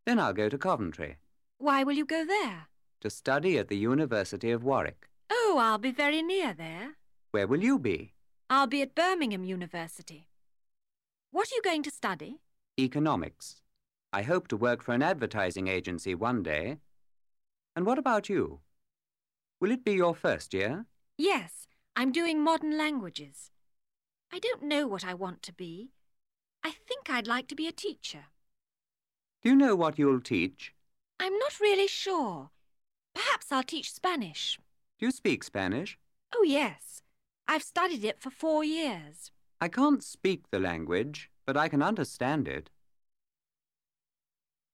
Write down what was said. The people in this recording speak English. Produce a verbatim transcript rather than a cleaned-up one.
Then I'll go to Coventry. Why will you go there? To study at the University of Warwick. Oh, I'll be very near there. Where will you be? I'll be at Birmingham University. What are you going to study? Economics. I hope to work for an advertising agency one day. And what about you? Will it be your first year? Yes, I'm doing modern languages. I don't know what I want to be. I think I'd like to be a teacher. Do you know what you'll teach? I'm not really sure. Perhaps I'll teach Spanish. Do you speak Spanish? Oh, yes. I've studied it for four years. I can't speak the language, but I can understand it.